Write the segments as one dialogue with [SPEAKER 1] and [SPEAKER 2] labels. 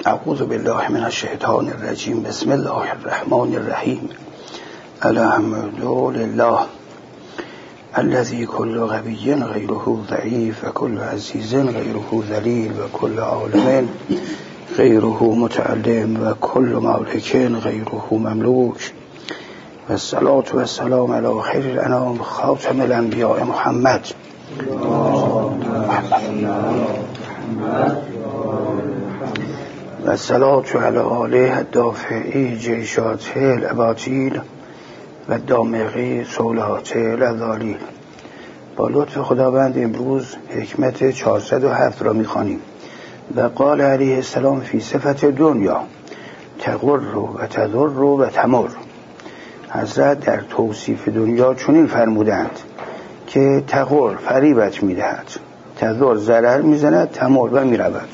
[SPEAKER 1] اعوذ بالله من الشیطان الرجیم. بسم الله الرحمن الرحیم. الحمد لله الذي كل غبي غيره ضعيف وكل عزيز غيره ذليل وكل عالم غيره متعلم وكل مالك غيره مملوك والصلاة والسلام على خير الأنام خاتم الأنبياء محمد والصلاة على آله الدافعي جيشاته الأباطيل و دامغی صولات الذالیل. با لطف خداوند امروز حکمت 407 را می‌خوانیم. و قال علیه السلام فی صفت دنیا تغر و تضر و تمر. حضرت در توصیف دنیا چنین فرمودند که تغر فریبت می‌دهد، تضر ضرر می‌زند، تمر و می‌رود.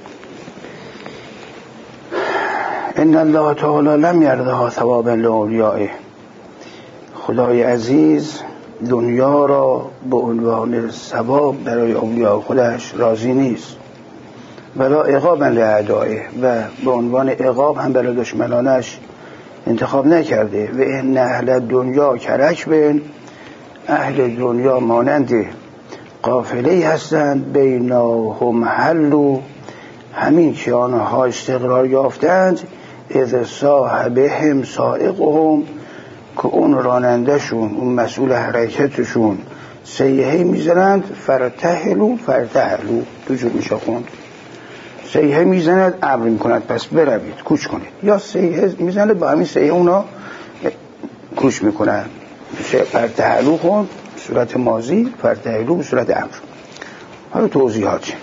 [SPEAKER 1] ان الله تعالی لم یرضها ثوابا لاولیائه. خدای عزیز دنیا را به عنوان ثواب برای اولیاء خودش راضی نیست، ولا عقابا لاعدائه، و به عنوان عقاب هم برای دشمنانش انتخاب نکرده. و ان اهل دنیا کرکب، اهل دنیا مانند قافله‌ای هستند بینهم حلوا، همین که آنها استقرار یافتند، اذ صاحبهم سائقهم، که اون رانندهشون، اون مسئول حرکتشون سیحه میزنند، فرتهلو دو جور میشه خوند. سیحه میزند امر میکند پس بروید کوچ کنید، یا سیحه میزند با همین سیحه اونا کوچ میکنند. فرتهلو خوند صورت ماضی، فرتهلو به صورت امر. حالا توضیحات.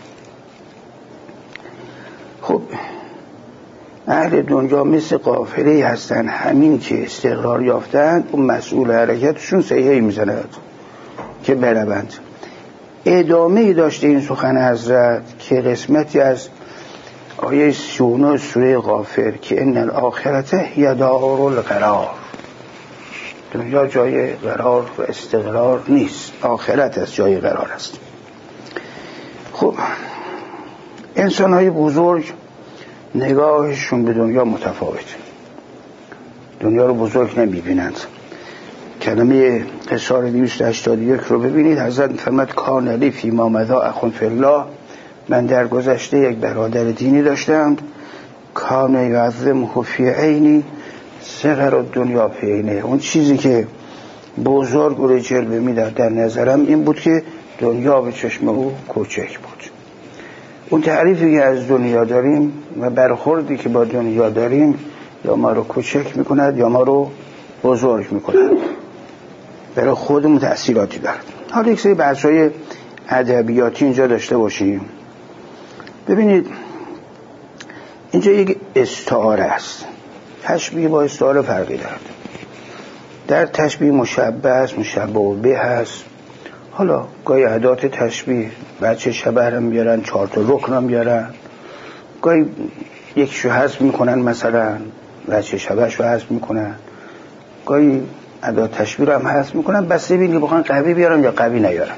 [SPEAKER 1] خب اهل دنیا مثل قافله‌ای هستن، همین که استقرار یافتند اون مسئول حرکتشون سیحه‌ای میزند که بروند. ادامه‌ای داشته این سخن حضرت که قسمتی از آیه 39 سوره غافر که ان الاخرة هی دار القرار، دنیا جای قرار و استقرار نیست، آخرت از جای قرار است. خب انسان‌های بزرگ نگاهشون به دنیا متفاوته، دنیا رو بزرگ نمیبینند. کلمه قصار 281 رو ببینید. حضرت فرمود کان لی فیما مضی اخ فی الله، من در گذشته یک برادر دینی داشتم، کان یعظمه فی عینی صغر الدنیا فی عینه، اون چیزی که بزرگ رو جلوه میداد در نظرم این بود که دنیا به چشم او کوچک بود. اون تعریفی که از دنیا داریم و برخوردی که با دنیا داریم یا ما رو کوچک میکند یا ما رو بزرگ میکند، برای خودمون تأثیراتی دارد. حالا یک سری بحث‌های ادبیاتی اینجا داشته باشیم. ببینید اینجا یک استعاره است. تشبیه با استعاره فرقی دارد. در تشبیه مشبه است، مشبه به هست. حالا گاهی ادات تشبیه بچه شبه رو میارن، 4 تا رکن رو میارن، گاهی یکیشو حذف میکنن، مثلا بچه شبهش رو حذف میکنن، گاهی ادات تشبیه رو هم حذف میکنن، بس ببینید بخوان قوی بیارن یا قوی نیارن.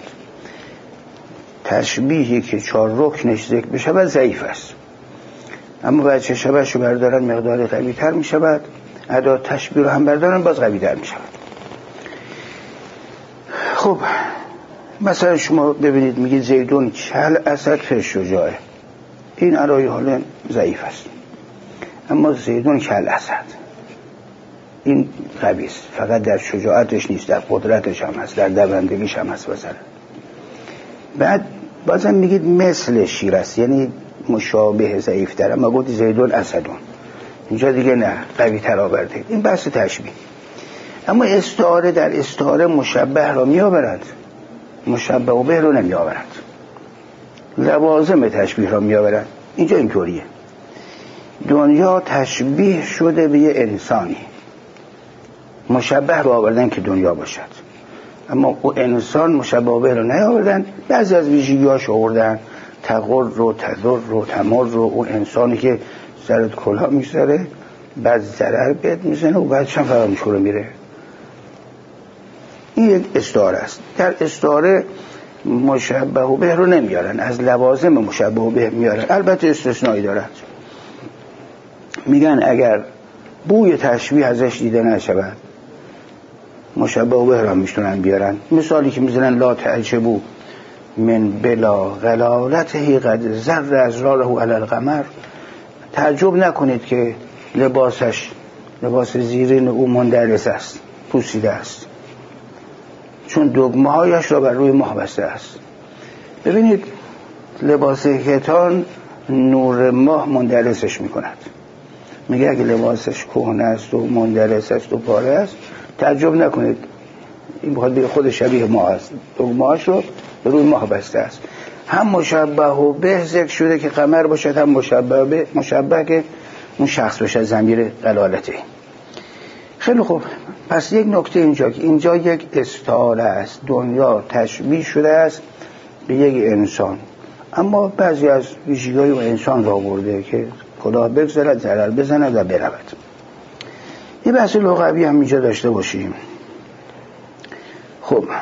[SPEAKER 1] تشبیهی که 4 رکنش ذکر بشه ضعیف است، اما بچه شبهش رو بردارن مقدار قوی تر میشود، ادات تشبیه رو هم بردارن باز قوی تر میشود. خب مثلا شما ببینید میگید زیدون کل اسد فی شجاعه، این علایه حالا ضعیف است، اما زیدون کل اسد این قوی است، فقط در شجاعتش نیست، در قدرتش هم هست، در دوندگیش هم هست. مثلا بعد بازم میگید مثل شیر است، یعنی مشابه ضعیف تر، اما گفت زیدون اسدون، اینجا دیگه نه قوی تر آورده. این بحث تشبیه. اما استعاره در استعاره مشبه را می آورند، مشبه و به رو نمی آورند، لوازم تشبیه را می آورند. اینجا اینطوریه، دنیا تشبیه شده به یه انسانی، مشبه رو آوردن که دنیا باشد، اما او انسان مشبه به رو نیاوردن. بعضی از ویژگی‌هاش آوردن، تغر رو، تضر رو، تمر رو، اون انسانی که سرت کلاه می‌ذاره بعد ضرر بهت میزنه و بعدش هم فراموش رو میره. این یک استعاره است. در استعاره مشبه به رو نمیارن، از لوازم مشبه به میارن، البته استثنایی دارد. میگن اگر بوی تشبیه ازش دیده نشود مشبه و بهرام میتونن بیارن. مثالی که میزنن لا تعجبوا من بلا غلالته قد زر ازراره علی القمر، تعجب نکنید که لباس زیرین او مندرس است، پوسیده است، چون دگمه هایش را بر روی ماه بسته است. ببینید لباس کتان نور ماه مندرسش میکند. میگه اگه لباسش کهنه است و مندرس است و پاره است تعجب نکنید، این بخواد به خود شبیه ماه است، دگمه هاش رو بر روی ماه بسته است. هم مشبه و به ذکر شده که قمر باشد، هم مشبه که اون شخص باشد، ضمیر غلالته. خیلی خوب، پس یک نکته اینجا یک استعاره است. دنیا تشبیه شده است به یک انسان، اما بعضی از ویژگی‌های اون انسان را آورده که کلاه بگذارد، ضرر بزند و برود. یه بحث لغوی هم اینجا داشته باشیم. خب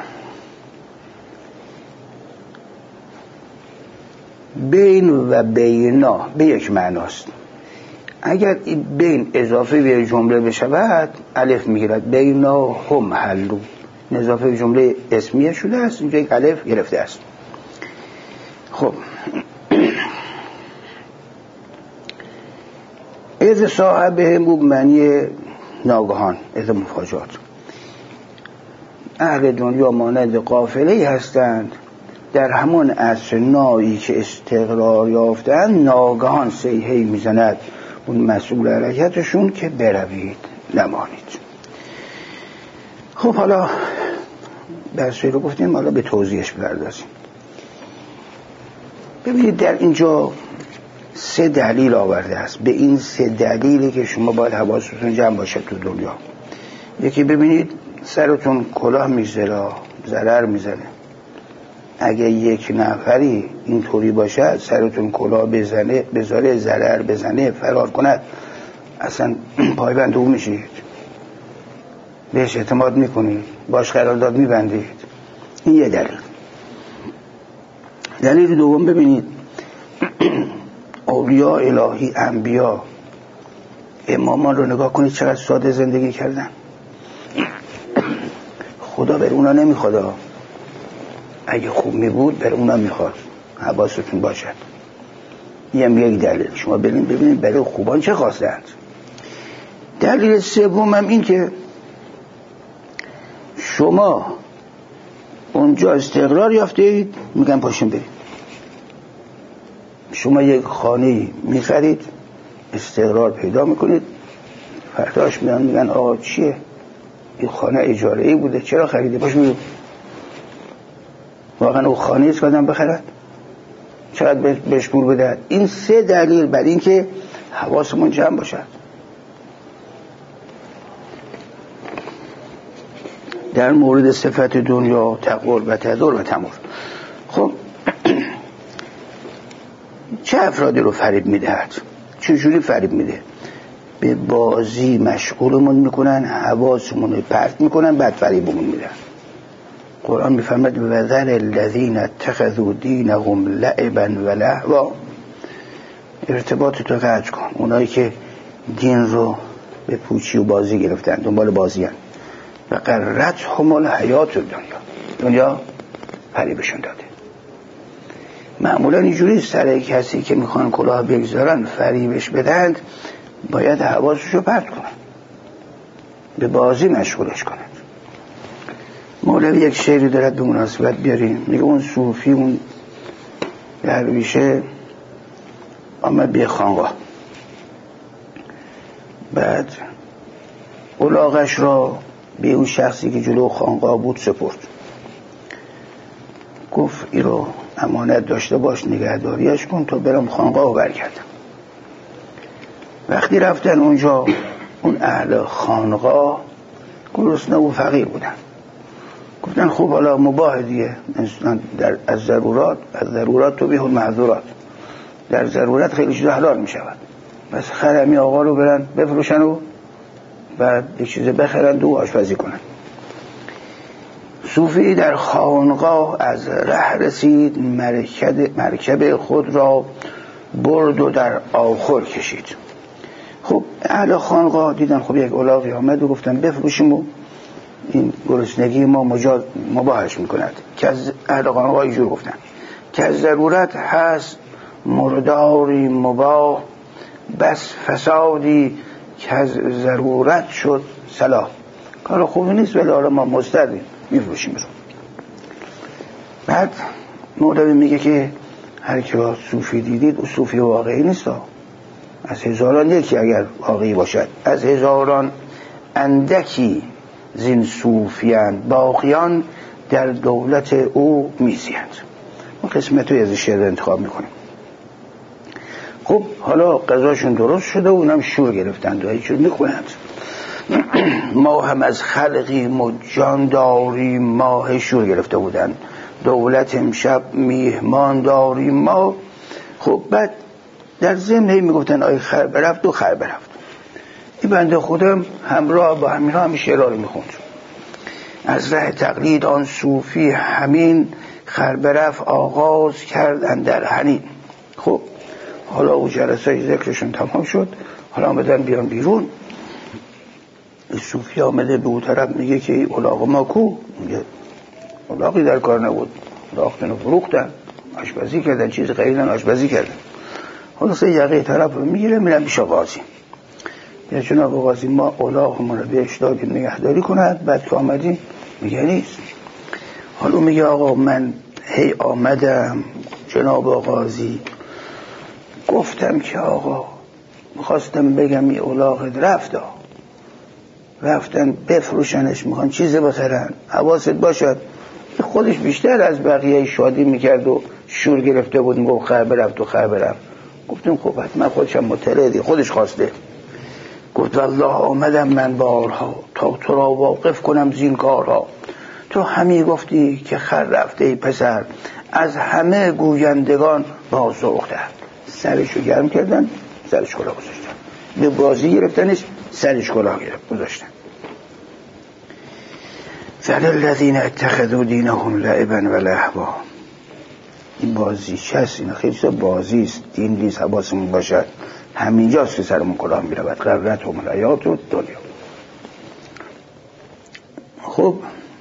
[SPEAKER 1] بین و بینا به یک معناست. اگر بین اضافه به جمله بشود الف میگیرد. بینا هم حلو اضافه به جمله اسمیه شده است، اینجا یک الف گرفته است. خب اذ صاحبهم معنی ناگهان، اذ مفاجات. اهل دنیا مانند قافله‌ای هستند در همان اثنایی که استقرار یافتند ناگهان صیحه‌ای میزند اون مسئول حرکتشون که بروید نمانید. خب حالا بحثی رو گفتیم، حالا به توضیحش بپردازیم. ببینید در اینجا 3 دلیل آورده است. به این 3 دلیلی که شما باید حواستون جمع باشه تو دنیا. یکی ببینید سرتون کلاه میذاره، ضرر میزنه. اگه یک نفری اینطوری باشه سرتون کلاه بزنه، بذاره ضرر بزنه، فرار کند، اصلا پایبند او میشید، بهش اعتماد میکنید، باش قرارداد میبندید. این یه دلیل. دلیل دوم ببینید اولیاء الهی، انبیا، امامان رو نگاه کنید چقدر ساده زندگی کردن. خدا بر اونا نمیخواد، اگه خوب میبود بر اونا میخواد. حواستون باشد. این یک دلیل. شما ببینید برای خوبان چه خواستند. دلیل سوم هم این که شما اونجا استقرار یافته اید، میگن پاشین برید. شما یک خانه میخرید، استقرار پیدا میکنید، فرداش میگن آقا چیه؟ این خانه اجاره ای بوده، چرا خریده؟ پاش میگن واقعا اون خانه است که آدم بخرد؟ چقدر بهش پول بده؟ این 3 دلیل برای این که حواسمون جمع باشد. در مورد صفت دنیا تقول و تدور و تمر. خب چه افرادی رو فریب میدهد؟ چجوری فریب میده؟ به بازی مشغولمون میکنن، حواسمون رو پرت میکنن، بعد فریبمون میدن. قرآن میفرماید وذر الذین اتخذوا دینهم لعبا و لهوا. ارتباط تو قطع کن. اونایی که دین رو به پوچی و بازی گرفتن، دنبال بازی هن. و غرتهم الحیات دنیا فریبشون داده. معمولا اینجوری سر کسی که میخوان کلاه بگذارن فریبش بدند باید حواسشو پرت کنن، به بازی مشغولش کنند. مولوی یک شعری دارد به مناسبت بیاریم، میگه اون صوفی، اون درویشه آمد به خانقاه، بعد الاغش را به اون شخصی که جلو خانقاه بود سپرد، گفت این رو امانت داشته باش، نگهداریش کن تا برم خانقاه و برگردم. وقتی رفتن اونجا اون اهل خانقاه گرسنه و فقیر بودن، گفتن خب حالا مباح دیگه، از ضرورات تبیح المحظورات، در ضرورت خیلی چیزا حلال می شود، پس خرمی آقا رو برن بفروشن و بعد یک چیز بخرند و آشپزی کنن. صوفی در خانقاه از ره رسید، مرکب خود را برد و در آخر کشید. خب اهل خانقاه دیدن خب یک الاغی آمد و گفتن بفروشیم و این گرسنگی ما مباحش میکند که از اهل خانقاه اینجور گفتن که از ضرورت هست مرداری مباح، بس فسادی که از ضرورت شد صلاح. کار خوبی نیست ولی حالا ما مضطریم میفروشیم. بعد مولوی میگه که هر کی را صوفی دیدید او صوفی واقعی نیست، از هزاران یکی اگر واقعی باشد، از هزاران اندکی زین صوفیان باقیان در دولت او میزیند. ما قسمت رو از شعر انتخاب میکنیم. خب حالا قضاشون درست شده و اونم شور گرفتند و هیچور میکنند. ما هم از خلقی مجان داریم، ماه شور گرفته بودند، دولت امشب میهمان داریم ما. خب بعد در ضمن هی میگفتن آی خر برفت و خر برفت. این بنده خودم همراه با همین ها همیشه شعرها رو میخوند. از ره تقلید آن صوفی همین، خر برفت آغاز کردن در حنین. خب حالا او جلسه ذکرشون تمام شد، حالا آمدن بیان بیرون. صوفی آمده به او طرف میگه که الاغ ما کو؟ میگه الاغی در کار نبود، الاغتون رو فروختن، آشپزی کردن، چیز غیرن آشپزی کردن. حالا سه یقه طرف رو میگیره میرن پیش قاضی. یا جناب قاضی ما الاغمون رو بهش دادیم نگهداری کند، بعد که آمدیم میگه نیست. حالا میگه آقا من هی آمدم جناب قاضی گفتم که آقا میخواستم بگم این الاغ رفتن بفروشنش، میخوان چیزی بخرن، حواست باشد. خودش بیشتر از بقیه شادی میکرد و شور گرفته بود، میگفت خر برفت و خر برفت. گفتم خب حتما خودشم مطلعی، خودش خواسته. گفت والله آمدم من بارها تا تو را واقف کنم زین کارها. تو همی گفتی که خر رفته ای پسر، از همه گویندگان بازسوختن. سرشو گرم کردن، سرش کلاه گذاشتن، به بازی گرفتنش، سرش کلاه گذاشتن. ذل الذین اتخذوا دینهم لعبا و لهوا. این بازی هست، این خیلی بازی است، دین نیست. حواسمون باشد همینجاست که سرمون کلاه میرود. غرتهم الحیات الدنیا. خب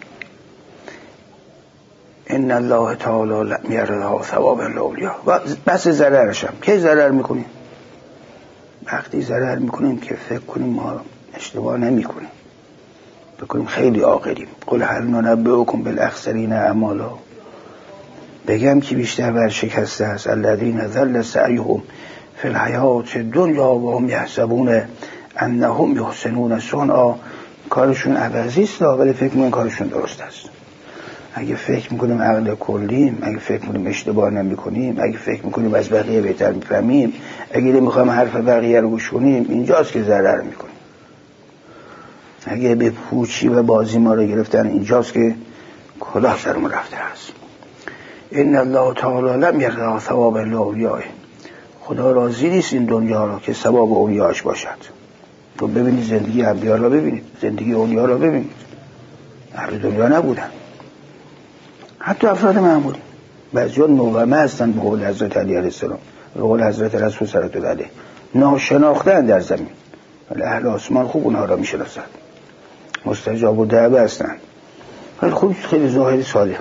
[SPEAKER 1] ان الله تعالی لم یرضا ثواب الاولیا. بس ضررشم کی ضرر میکنیم؟ وقتی ضرر میکنیم که فکر کنیم ما اشتباه نمیکنیم، بکنیم خیلی عاقلیم. قل هل ننبئکم بالاخسرین اعمالا. بگم که بیشتر ورشکسته است الذین ضل سعیهم فی الحیات الدنیا و هم یحسبون انهم یحسنون صنعا. کارشون عوضی است ولی فکر میکنن کارشون درست است. اگه فکر میکنیم عقل کلیم، اگه فکر میکنیم اشتباه نمیکنیم، اگه فکر میکنیم از بقیه بهتر میفهمیم، اگه نمیخوایم حرف بقیه رو گوش کنیم، اینجاست که ضرر میکنیم. اگه به پوچی و بازی ما رو گرفتن، اینجاست که کلاه سرمون رفته است. ان الله تعالی لم یرضا ثواب الاولیاء. خدا راضی نیست این دنیا رو که ثواب اولیاش باشد. تو ببینید زندگی انبیا رو ببینید، زندگی اولیا رو ببینید. اهل دنیا نبودن، حتی افراد معمولی. بعضی‌ها نوغمه هستن به قول حضرت علی علیه السلام، به قول حضرت رسول صلی الله علیه، ناشناخته‌اند در زمین، ولی اهل آسمان خوب اونها را میشناسند، مستجاب الدعوه هستند. ولی خوب خیلی ظاهری صالح.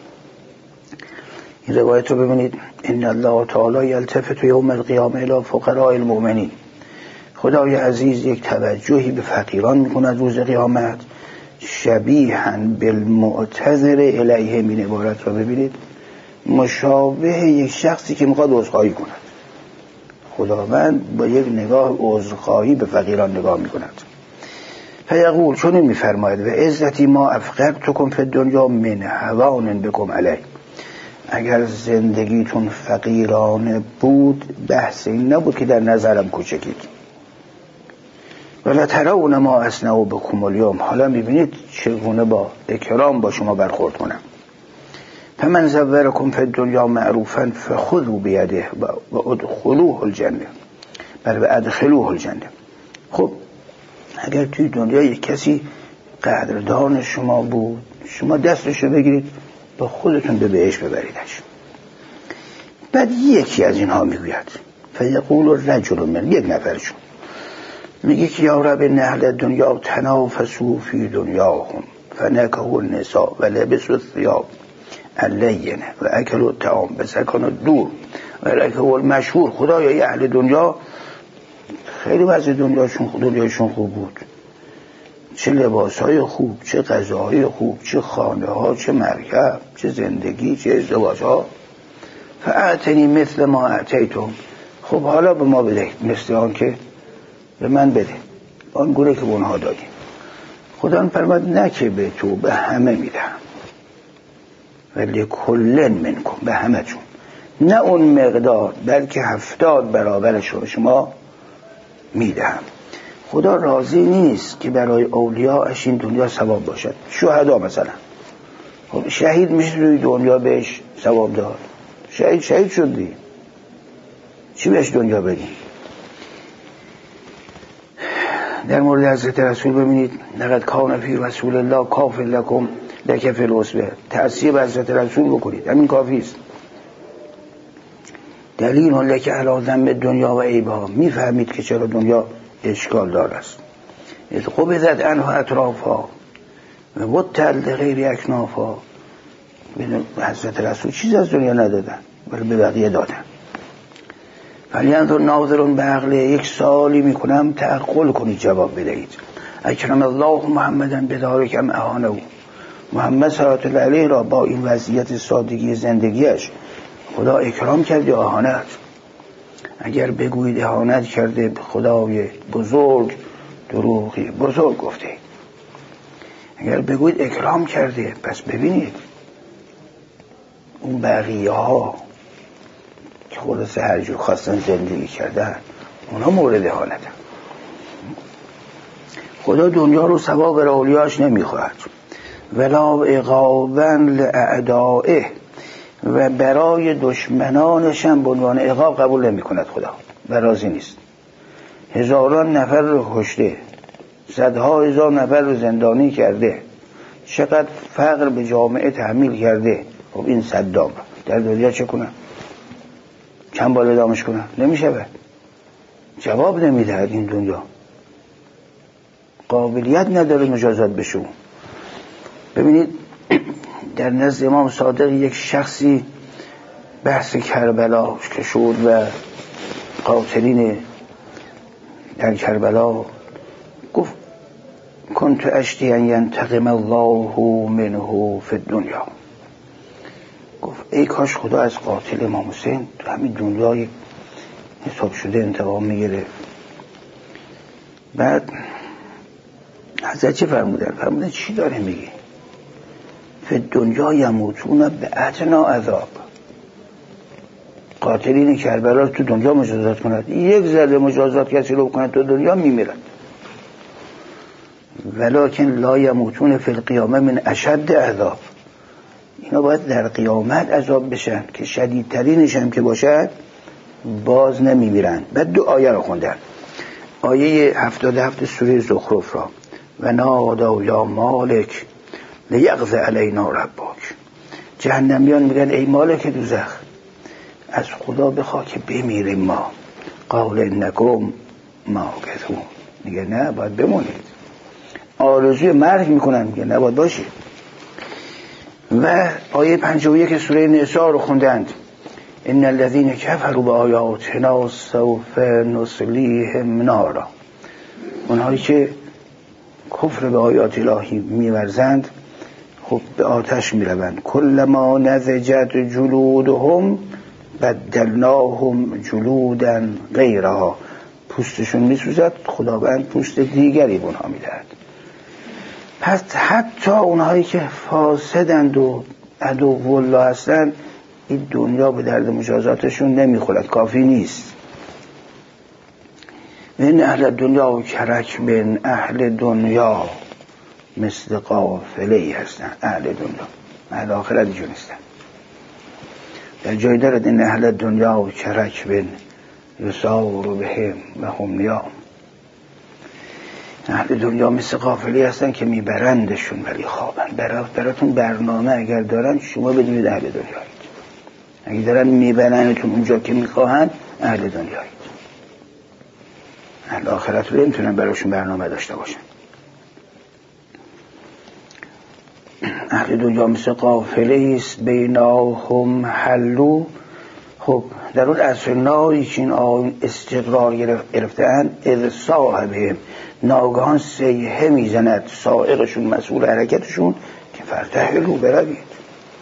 [SPEAKER 1] این روایت رو ببینید. ان الله تعالی یلتفت یوم القیامه الی فقراء المؤمنین. خدای عزیز یک توجهی به فقیران میکند روز قیامت، شبیهاً بالمعتذر الیه. این عبارت را ببینید، مشابه یک شخصی که میخواد عذرخواهی کند. خداوند با یک نگاه عذرخواهی به فقیران نگاه میکند. فیقول، چون این میفرماید و عزتی ما افقرتکم فی الدنیا من هوان بکم علیه. اگر زندگیتون فقیرانه بود بحث این نبود که در نظرم کوچکید. ولا ترون ما اصنعوا بکم الیوم. حالا میبینید چگونه با اکرام با شما برخورد کنم. فمن زورکم فی الدنیا معروفا فخذوا بیده و ادخلوه الجنه. بل و ادخلوه الجنه. خب اگر توی دنیا یک کسی قدردان شما بود، شما دستشو بگیرید با خودتون به بهش ببریدش. بعد یکی از اینها میگوید فیقول الرجل من، یک نفرشون میگه که یا رب ان اهل دنیا تنافسوا فی دنیاهم فنکحوا النساء و لبسوا الثياب اللینه و اکلوا الطعام وسکنوا الدور و رکبوا المشهور. خدایا اهل دنیا خیلی وضع دنیایشون خوب بود، چه لباسهای خوب، چه غذاهای خوب، چه خانه ها، چه مرکب، چه زندگی، چه ازدواج ها. فاعطنی مثل ما اعطیتم. خب حالا به ما بده مثل آن که به من بده، آن گونه که به اونها دادیم. خدا فرمود نه که به تو، به همه میدم. ولی کلن منکم، به همه چون، نه اون مقدار بلکه 70 برابرش رو شما میدم. خدا راضی نیست که برای اولیاءش این دنیا ثواب باشد. شهدا مثلا، خب شهید میشه روی دنیا بهش ثواب داد؟ شهید شدی، چی بهش دنیا بدیم؟ در مورد حضرت رسول ببینید لقد کان فی رسول الله کاف لکم لک فی العصبه. تأثیر به حضرت رسول بکنید، همین کافی است. دلیل لک علی ذم دنیا و عیبها. میفهمید که چرا دنیا اشکال دار است. اذ قبضت عنها اطرافها و بطل غیر اکنافها. حضرت رسول چیز از دنیا ندادن ولی به بقیه دادن. ولی انظر ناظرون به عقل. یک سالی میکنم تعقل کنید جواب بدهید. اکرم الله محمدن بذالک ام اهانه. محمد صلی الله علیه را با این وضعیت سادگی زندگیش خدا اکرام کرد یا اهانت؟ اگر بگویید اهانت کرده به خدای بزرگ، دروغی بزرگ گفته. اگر بگویید اکرام کرده، پس ببینید اون بقیه ها که خلاصه هر جور خواستن زندگی کردن، اونا مورد اهانتن. خدا دنیا رو ثواب برای اولیاش نمیخواهد. ولا عقابا لاعدائه. و برای دشمنانش هم به عنوان عقاب قبول نمی کند خدا و راضی نیست. هزاران نفر رو کشته، صدها هزار نفر رو زندانی کرده، چقدر فقر به جامعه تحمیل کرده. خب این صدام در دنیا چه کنن؟ چند بار ادامش کنن؟ نمیشه. جواب نمیدهد. این دنیا قابلیت نداره مجازات بشه. ببینید در نزد امام صادق یک شخصی بحث کربلا که شد و قاتلین در کربلا گفت کنت اشتی ان ینتقم الله منه فی الدنیا. گفت ای کاش خدا از قاتل امام حسین تو همین دنیای حساب شده انتقام میگیره. بعد حضرت چه فرمودن؟ فرمودن چی داره میگی؟ فی دنیا یموتون به ادنا عذاب. قاتلین کربلا تو دنیا مجازات کند، یک ذره مجازات کسی رو بکنه تو دنیا میمیرن. ولکن لا یموتون فی القیامه من اشد عذاب. اینا باید در قیامت عذاب بشن که شدیدترینش هم که باشد باز نمیمیرن. بعد دو آیه رو خوندن، آیه 77 سوره زخرف را و نادا یا مالک لیقض علینا ربک. جهنمیان میگن ای مالک دوزخ از خدا بخواه که بمیریم ما. قال انکم ماکثون. میگه نه باید بمونید. آرزوی مرگ میکنن، میگه نه باید باشید. و آیه 51 سوره نساء رو خوندند، ان الذين كفروا بآیاتنا سوف نصلیهم نارا. اونهایی که کفر به آیات الهی میورزند خب به آتش میروند. کلما نضجت جلودهم بدلناهم جلودا غیرها. پوستشون میسوزد، خداوند پوست دیگری به اونها میدهد. پس حتی اونهایی که فاسدند و عدو الله هستند این دنیا به درد مجازاتشون نمیخورد، کافی نیست. من اهل دنیا و کرک من اهل دنیا مثل قافله‌ای هستن. اهل دنیا اهل آخرت اینجور نیستن. در جای دارد این اهل دنیا و کرک من یسار بهم و هم نیام. اهل دنیا مثل قافله‌ای هستن که میبرندشون ولی خوابن. براتون برنامه اگر دارن شما بدونید اهل دنیایید. اگه دارن میبرنتون اونجا که میخواهن اهل دنیایید. اهل آخرت رو نمیتونن براشون برنامه داشته باشن. اهل دنیا مثل قافله است بیناهم حلو. خب در اون اسفنایی که این آقایون استقرار گرفتن، اذ صاحبهم، ناگهان سیحه میزند سائقشون، مسئول حرکتشون، که فرتحلو، بروید.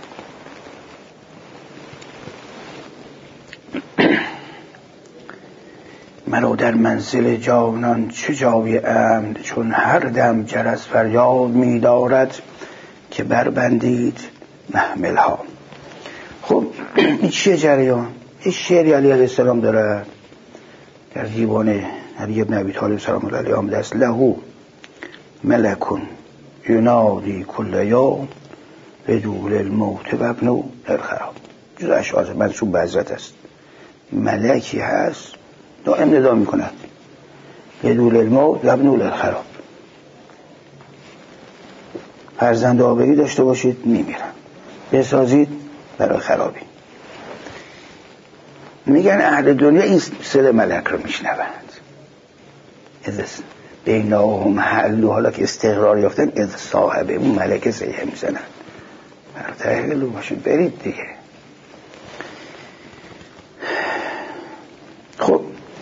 [SPEAKER 1] مرا در منزل جانان چه جای امن، چون هر دم جرس فریاد می‌دارد که بربندید محمل ها. خب این چیه جریان؟ این شعری علیه السلام داره در دیوان علی ابن ابی طالب سلام الله علیه آمده است: لهو ملکون ینادی کل یوم بدول الموت و ابن الخراب. جز اشعار منسوب به حضرت است. ملکی هست دائم ندا می کند بدول الموت و ابن الخراب. فرزند آبری داشته باشید میمیرن، بسازید برای خرابی. میگن اهل دنیا این صدای ملک رو میشنوند. از بیناهم حلو، حالا که استقرار یافتن، از صاحبه اون ملک سیحه میزنن برتحلو باشید، برید دیگه. خب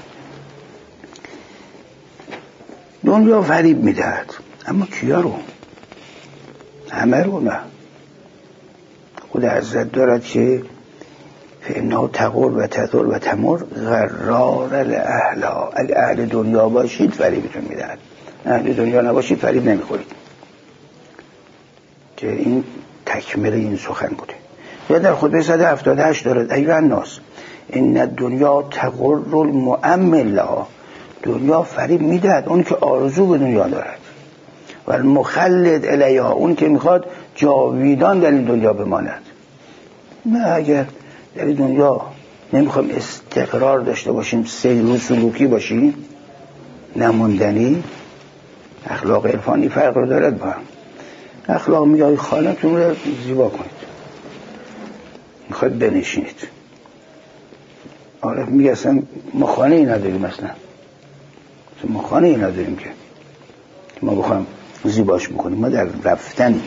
[SPEAKER 1] دنیا فریب میدهد، اما کیا رو؟ همه رو نه. خود حضرت دارد که فإنها تغر و تذر و تمر غرار الاهلا. اگه اهل دنیا باشید فریبتون میدهد، اهل دنیا نباشید فریب نمیخورید. که این تکمله این سخن بوده. یا در خطبه 178 دارد: ایها الناس ان الدنیا تغر المؤمل لها. دنیا فریب میدهد اون که آرزو به دنیا دارد، و المخلد الیها، اون که میخواد جاویدان در این دنیا بماند. نه، اگر در این دنیا نمیخوایم استقرار داشته باشیم، سیر و سلوکی باشیم، نموندنی، اخلاق عرفانی فرق رو دارد با هم. اخلاق میگه خانه‌تون رو زیبا کنید، میخواد بنشینید. عارف میگه اصلا ما خانه ای نداریم، اصلا ما خانه ای نداریم که ما بخوایم زیباش بکنیم. ما در رفتنی.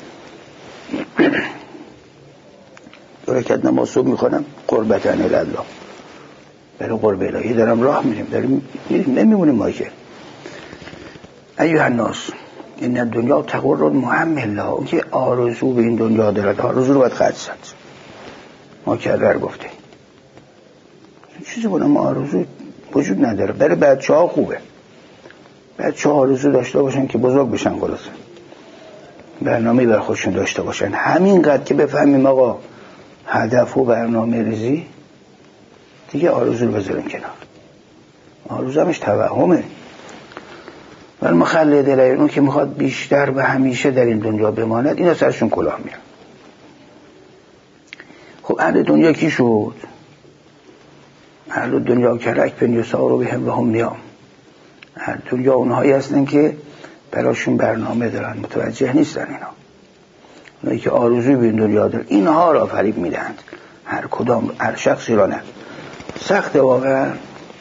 [SPEAKER 1] دو رکعت نماز صبح میخونم قربتن الله، برای قرب الهی دارم راه میریم، داریم نمیمونیم ما که. ایها الناس این دنیا تغر المؤمل لها، اون که آرزو به این دنیا دارد، آرزو رو باید خرج زد. ما کرر گفته چیزی بودم آرزو وجود نداره. برای بچه ها خوبه، بچه ها آرزو داشته باشن که بزرگ بشن، خلاصه برنامه بر خودشون داشته باشن. همینقدر که بفهمیم آقا هدف و برنامه ریزی، دیگه آرزو رو بذاریم کنار. آرزو همش توهمه. ولی مخلد الیه، اون که میخواد بیشتر و همیشه در این دنیا بماند، اینا سرشون کلاه میرن. خب اهل دنیا کی شد؟ اهل دنیا کرک بن یسار بهم و هم نیام. اهل دنیا اونهایی هستن که براشون برنامه دارن، متوجه نیستن اینا. اونایی که آرزوی به این دنیا دارن، اینها را فریب میدهند. هر کدام، هر شخصی را نه. سخت واقعا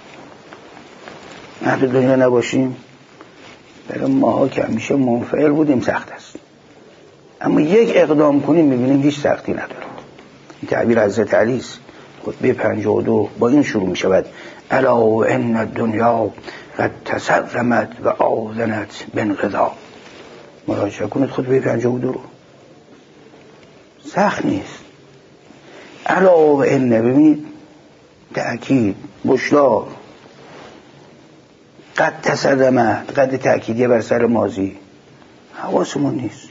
[SPEAKER 1] اهل دنیا نباشیم. برای ماها که همیشه منفعل بودیم سخت است، اما یک اقدام کنیم میبینیم هیچ سختی نداره. این تعبیر حضرت علی است. خطبه 52 با این شروع می شود: الا و ان الدنیا قد تسرمت و آذنت بانقضا. مراجعه کنید خطبه 52 رو، سخت نیست. الا و ان، ببینید تأکید، بشدار. قد تسرمت، قد تأکیدیه بر سر ماضی، حواسمون نیست.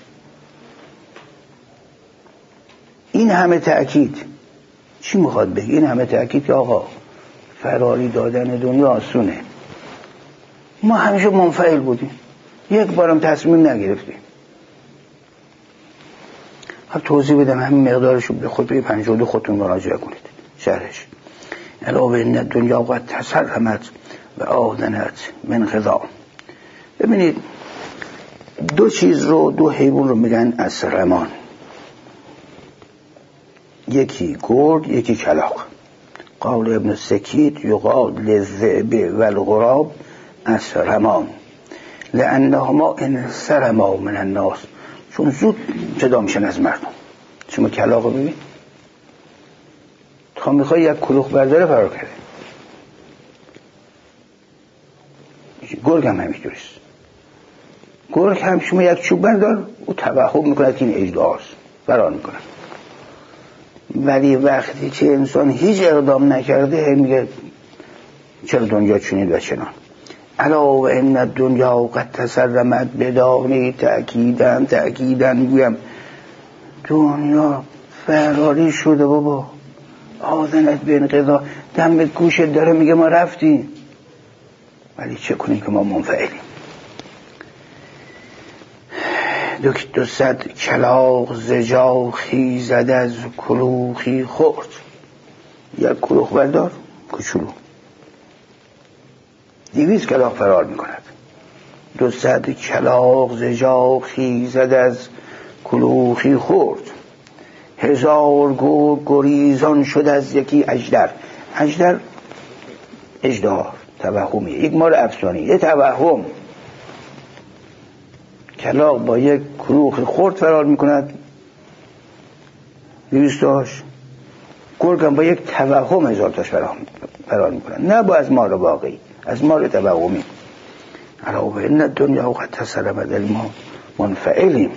[SPEAKER 1] این همه تأکید چی میخواد بگه؟ این همه تأکید که آقا فراری دادن دنیا آسونه. ما همیشه منفعل بودیم، یک بارم تصمیم نگرفتیم. ها توضیح بدم، همین مقدارشو به خطبه 52 خودتون مراجعه کنید، شرحش. علاوه ان الدنیا قد تسرمت و آذنت بانقضا. ببینید دو چیز رو، دو حیوان رو میگن اسرمان، یکی گرد یکی کلاغ. قول ابن سکیت: یقال للذئب والغراب اسرما لانهما انسرما من الناس، چون زود جدا میشن از مردم. شما کلاغ ببین، تا میخوای یک کلوخ برداره فرار کرده. گرگ هم همینجوریست. گرگ هم شما یک چوب بردار او توهم میکنه که این اژدهاست، فرار میکنه. ولی وقتی که انسان هیچ اقدام نکرده میگه چرا دنیا چنین و چنان. الا و ان الدنیا قد تسرمت، بدانی تأکیداً میگویم دنیا فراری شده بابا. آذنت به انقضا، دم گوشت داره میگه ما رفتیم، ولی چه کنیم که ما منفعلیم. 200 کلاغ زجا خیزد از کلوخی خورد. یک کلوخ بردار کوچولو، 200 کلاغ فرار میکند. 200 کلاغ زجا خیزد از کلوخی خورد. 1000 گرگ گریزان شد از یکی اژدر. اژدر اژدها توهمیه، یک مار افسانه‌ای، یه توهم. کلاغ با یک کلوخ خرد فرار میکند 200 تاش، گرگ هم با یک توهم 1000 تاش فرار میکند، نه با از مار واقعی، از مار توهمی. الا و ان الدنیا قد تسرمت، ما منفعلیم.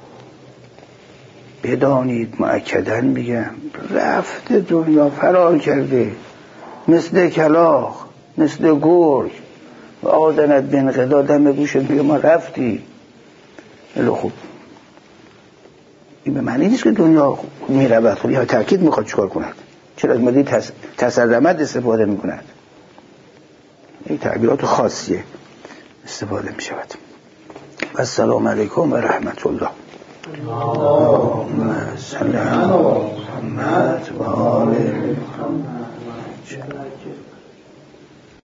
[SPEAKER 1] بدانید مؤکداً میگم رفته دنیا، فرار کرده، مثل کلاغ، مثل گرگ. و آذنت به انقضا، دم گوشت میگه ما رفتی. الو خوب، این به معنی نیست که دنیا میرود، خب یا تأکید میخواد چکار کند. چرا از ماده تسرمت استفاده میکند؟ این تعبیرات خاصیه استفاده میشود. السلام علیکم و رحمت الله. اللهم صل علی محمد و آل محمد.